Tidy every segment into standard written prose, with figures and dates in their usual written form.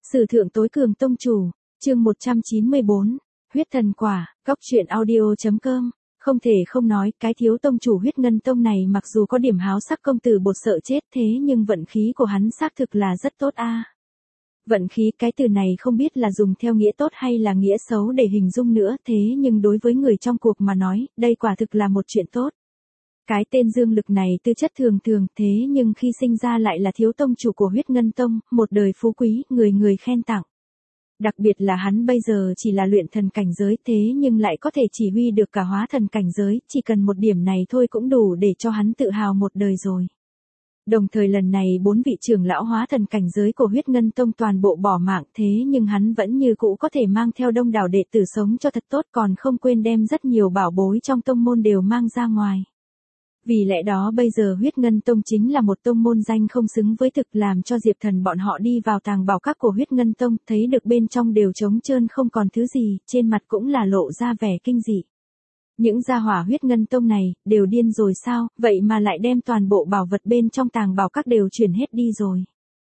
Sử thượng tối cường tông chủ, chương 194, huyết thần quả, góc truyện audio.com. Không thể không nói, cái thiếu tông chủ huyết ngân tông này mặc dù có điểm háo sắc công tử bột sợ chết thế nhưng vận khí của hắn xác thực là rất tốt a. Vận khí cái từ này không biết là dùng theo nghĩa tốt hay là nghĩa xấu để hình dung nữa, thế nhưng đối với người trong cuộc mà nói, đây quả thực là một chuyện tốt. Cái tên Dương Lực này tư chất thường thường thế nhưng khi sinh ra lại là thiếu tông chủ của huyết ngân tông, một đời phú quý, người người khen tặng. Đặc biệt là hắn bây giờ chỉ là luyện thần cảnh giới thế nhưng lại có thể chỉ huy được cả hóa thần cảnh giới, chỉ cần một điểm này thôi cũng đủ để cho hắn tự hào một đời rồi. Đồng thời lần này 4 vị trưởng lão hóa thần cảnh giới của huyết ngân tông toàn bộ bỏ mạng thế nhưng hắn vẫn như cũ có thể mang theo đông đảo đệ tử sống cho thật tốt, còn không quên đem rất nhiều bảo bối trong tông môn đều mang ra ngoài. Vì lẽ đó bây giờ huyết ngân tông chính là một tông môn danh không xứng với thực, làm cho Diệp Thần bọn họ đi vào tàng bảo các của huyết ngân tông, thấy được bên trong đều trống trơn không còn thứ gì, trên mặt cũng là lộ ra vẻ kinh dị. Những gia hỏa huyết ngân tông này, đều điên rồi sao, vậy mà lại đem toàn bộ bảo vật bên trong tàng bảo các đều chuyển hết đi rồi.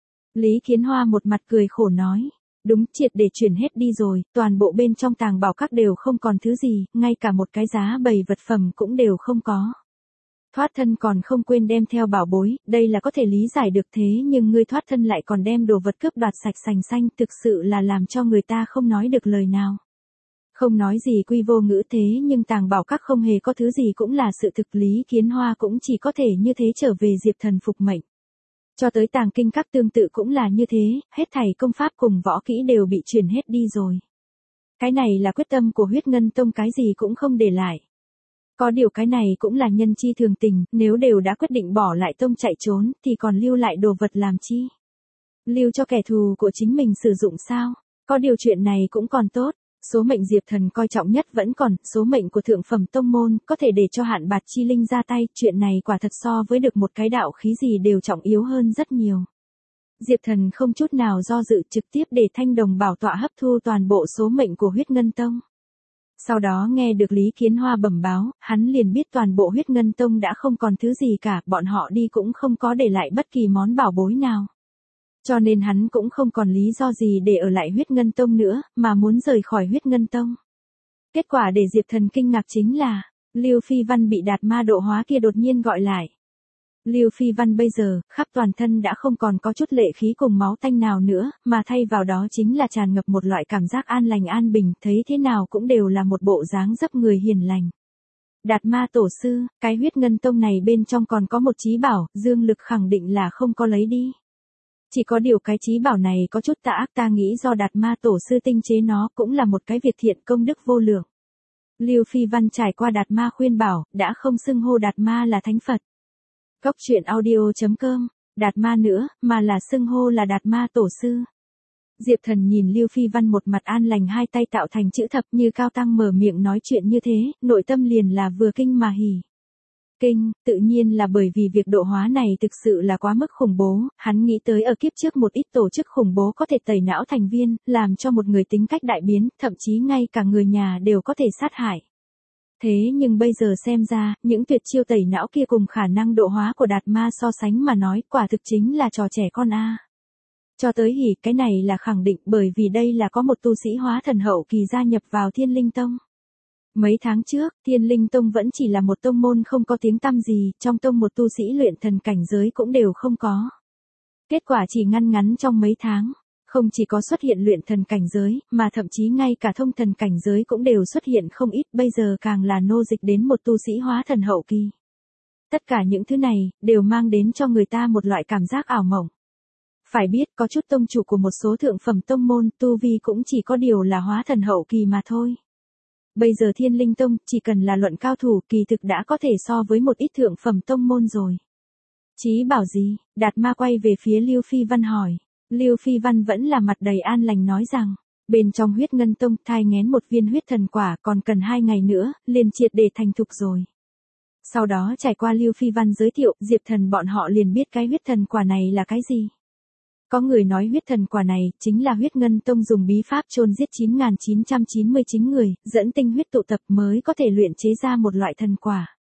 Lý Kiến Hoa một mặt cười khổ nói, đúng, triệt để chuyển hết đi rồi, toàn bộ bên trong tàng bảo các đều không còn thứ gì, ngay cả một cái giá bày vật phẩm cũng đều không có. Thoát thân còn không quên đem theo bảo bối, đây là có thể lý giải được thế nhưng ngươi thoát thân lại còn đem đồ vật cướp đoạt sạch sành xanh, thực sự là làm cho người ta không nói được lời nào. Không nói gì quy vô ngữ thế nhưng tàng bảo các không hề có thứ gì cũng là sự thực, Lý Kiến Hoa cũng chỉ có thể như thế trở về Diệp Thần phục mệnh. Cho tới tàng kinh các tương tự cũng là như thế, hết thảy công pháp cùng võ kỹ đều bị truyền hết đi rồi. Cái này là quyết tâm của huyết ngân tông, cái gì cũng không để lại. Có điều cái này cũng là nhân chi thường tình, nếu đều đã quyết định bỏ lại tông chạy trốn, thì còn lưu lại đồ vật làm chi? Lưu cho kẻ thù của chính mình sử dụng sao? Có điều chuyện này cũng còn tốt, số mệnh Diệp Thần coi trọng nhất vẫn còn, số mệnh của thượng phẩm tông môn, có thể để cho Hạn Bạt Chi Linh ra tay, chuyện này quả thật so với được một cái đạo khí gì đều trọng yếu hơn rất nhiều. Diệp Thần không chút nào do dự trực tiếp để Thanh Đồng bảo tọa hấp thu toàn bộ số mệnh của huyết ngân tông. Sau đó nghe được Lý Kiến Hoa bẩm báo, hắn liền biết toàn bộ huyết ngân tông đã không còn thứ gì cả, bọn họ đi cũng không có để lại bất kỳ món bảo bối nào. Cho nên hắn cũng không còn lý do gì để ở lại huyết ngân tông nữa, mà muốn rời khỏi huyết ngân tông. Kết quả để Diệp Thần kinh ngạc chính là, Lưu Phi Văn bị Đạt Ma độ hóa kia đột nhiên gọi lại. Lưu Phi Văn bây giờ, khắp toàn thân đã không còn có chút lệ khí cùng máu tanh nào nữa, mà thay vào đó chính là tràn ngập một loại cảm giác an lành an bình, thấy thế nào cũng đều là một bộ dáng dấp người hiền lành. Đạt Ma tổ sư, cái huyết ngân tông này bên trong còn có một chí bảo, Dương Lực khẳng định là không có lấy đi. Chỉ có điều cái chí bảo này có chút tà ác, ta nghĩ do Đạt Ma tổ sư tinh chế nó cũng là một cái việc thiện công đức vô lượng. Lưu Phi Văn trải qua Đạt Ma khuyên bảo, đã không xưng hô Đạt Ma là thánh Phật. Góc truyện audio.com, Đạt Ma nữa, mà là xưng hô là Đạt Ma tổ sư. Diệp Thần nhìn Lưu Phi Văn một mặt an lành, hai tay tạo thành chữ thập như cao tăng mở miệng nói chuyện như thế, nội tâm liền là vừa kinh mà hỉ. Kinh, tự nhiên là bởi vì việc độ hóa này thực sự là quá mức khủng bố, hắn nghĩ tới ở kiếp trước một ít tổ chức khủng bố có thể tẩy não thành viên, làm cho một người tính cách đại biến, thậm chí ngay cả người nhà đều có thể sát hại. Thế nhưng bây giờ xem ra, những tuyệt chiêu tẩy não kia cùng khả năng độ hóa của Đạt Ma so sánh mà nói, quả thực chính là trò trẻ con a. Cho tới hỉ, cái này là khẳng định, bởi vì đây là có một tu sĩ hóa thần hậu kỳ gia nhập vào Thiên Linh Tông. Mấy tháng trước, Thiên Linh Tông vẫn chỉ là một tông môn không có tiếng tăm gì, trong tông một tu sĩ luyện thần cảnh giới cũng đều không có. Kết quả chỉ ngăn ngắn trong mấy tháng, không chỉ có xuất hiện luyện thần cảnh giới, mà thậm chí ngay cả thông thần cảnh giới cũng đều xuất hiện không ít, bây giờ càng là nô dịch đến một tu sĩ hóa thần hậu kỳ. Tất cả những thứ này, đều mang đến cho người ta một loại cảm giác ảo mộng. Phải biết có chút tông chủ của một số thượng phẩm tông môn, tu vi cũng chỉ có điều là hóa thần hậu kỳ mà thôi. Bây giờ Thiên Linh Tông, chỉ cần là luận cao thủ, kỳ thực đã có thể so với một ít thượng phẩm tông môn rồi. Chí bảo gì? Đạt Ma quay về phía Lưu Phi Văn hỏi. Lưu Phi Văn vẫn là mặt đầy an lành nói rằng, bên trong huyết ngân tông thai nghén một viên huyết thần quả, còn cần 2 ngày nữa, liền triệt để thành thục rồi. Sau đó trải qua Lưu Phi Văn giới thiệu, Diệp Thần bọn họ liền biết cái huyết thần quả này là cái gì. Có người nói huyết thần quả này chính là huyết ngân tông dùng bí pháp chôn giết 9.999 người, dẫn tinh huyết tụ tập mới có thể luyện chế ra một loại thần quả.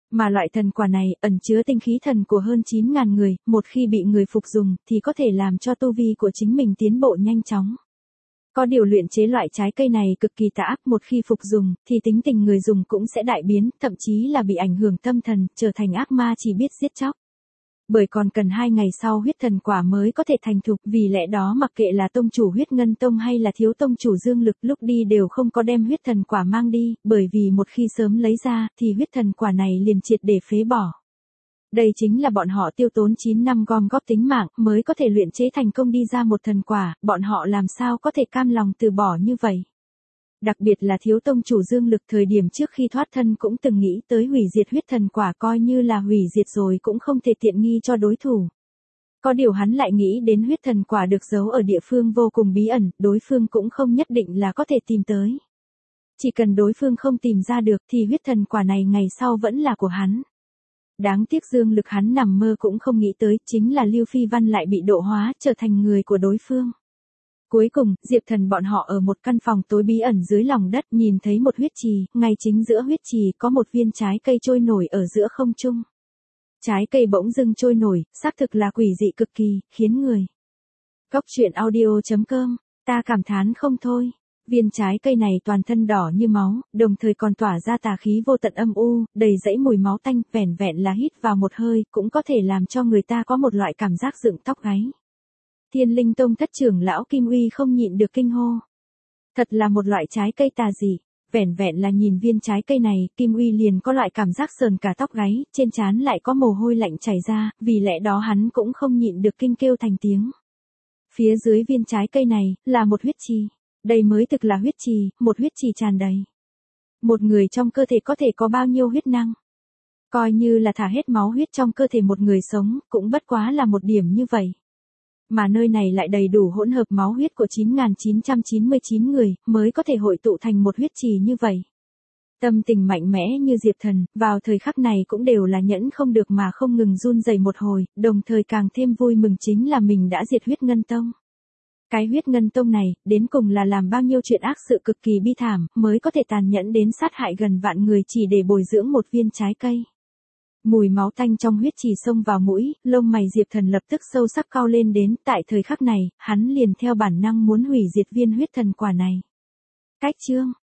Mà loại thần quả này ẩn chứa tinh khí thần của hơn 9.000 người, một khi bị người phục dùng thì có thể làm cho tu vi của chính mình tiến bộ nhanh chóng. Có điều luyện chế loại trái cây này cực kỳ tà ác, một khi phục dùng thì tính tình người dùng cũng sẽ đại biến, thậm chí là bị ảnh hưởng tâm thần, trở thành ác ma chỉ biết giết chóc. Bởi còn cần 2 ngày sau huyết thần quả mới có thể thành thục, vì lẽ đó mặc kệ là tông chủ huyết ngân tông hay là thiếu tông chủ dương lực lúc đi đều không có đem huyết thần quả mang đi, bởi vì một khi sớm lấy ra thì huyết thần quả này liền triệt để phế bỏ. Đây chính là bọn họ tiêu tốn 9 năm gom góp tính mạng mới có thể luyện chế thành công đi ra một thần quả, bọn họ làm sao có thể cam lòng từ bỏ như vậy. Đặc biệt là thiếu tông chủ dương lực thời điểm trước khi thoát thân cũng từng nghĩ tới hủy diệt huyết thần quả, coi như là hủy diệt rồi cũng không thể tiện nghi cho đối thủ. Có điều hắn lại nghĩ đến huyết thần quả được giấu ở địa phương vô cùng bí ẩn, đối phương cũng không nhất định là có thể tìm tới. Chỉ cần đối phương không tìm ra được thì huyết thần quả này ngày sau vẫn là của hắn. Đáng tiếc dương lực hắn nằm mơ cũng không nghĩ tới, chính là Lưu Phi Văn lại bị độ hóa, trở thành người của đối phương. Cuối cùng, Diệp Thần bọn họ ở một căn phòng tối bí ẩn dưới lòng đất nhìn thấy một huyết trì, ngay chính giữa huyết trì có một viên trái cây trôi nổi ở giữa không trung. Trái cây bỗng dưng trôi nổi, xác thực là quỷ dị cực kỳ, khiến người. Góc truyện audio.com, ta cảm thán không thôi. Viên trái cây này toàn thân đỏ như máu, đồng thời còn tỏa ra tà khí vô tận âm u, đầy dẫy mùi máu tanh, vẻn vẹn là hít vào một hơi, cũng có thể làm cho người ta có một loại cảm giác dựng tóc gáy. Thiên Linh Tông thất trưởng lão Kim Uy không nhịn được kinh hô. Thật là một loại trái cây tà dị, vẻn vẹn là nhìn viên trái cây này, Kim Uy liền có loại cảm giác sờn cả tóc gáy, trên trán lại có mồ hôi lạnh chảy ra, vì lẽ đó hắn cũng không nhịn được kinh kêu thành tiếng. Phía dưới viên trái cây này, là một huyết trì. Đây mới thực là huyết trì, một huyết trì tràn đầy. Một người trong cơ thể có thể có bao nhiêu huyết năng? Coi như là thả hết máu huyết trong cơ thể một người sống, cũng bất quá là một điểm như vậy. Mà nơi này lại đầy đủ hỗn hợp máu huyết của 9.999 người, mới có thể hội tụ thành một huyết trì như vậy. Tâm tình mạnh mẽ như Diệp Thần, vào thời khắc này cũng đều là nhẫn không được mà không ngừng run rẩy một hồi, đồng thời càng thêm vui mừng chính là mình đã diệt huyết ngân tông. Cái huyết ngân tông này, đến cùng là làm bao nhiêu chuyện ác sự cực kỳ bi thảm, mới có thể tàn nhẫn đến sát hại gần vạn người chỉ để bồi dưỡng một viên trái cây. Mùi máu tanh trong huyết trì xông vào mũi, lông mày Diệp Thần lập tức sâu sắc cau lên đến, tại thời khắc này, hắn liền theo bản năng muốn hủy diệt viên huyết thần quả này. Cách chương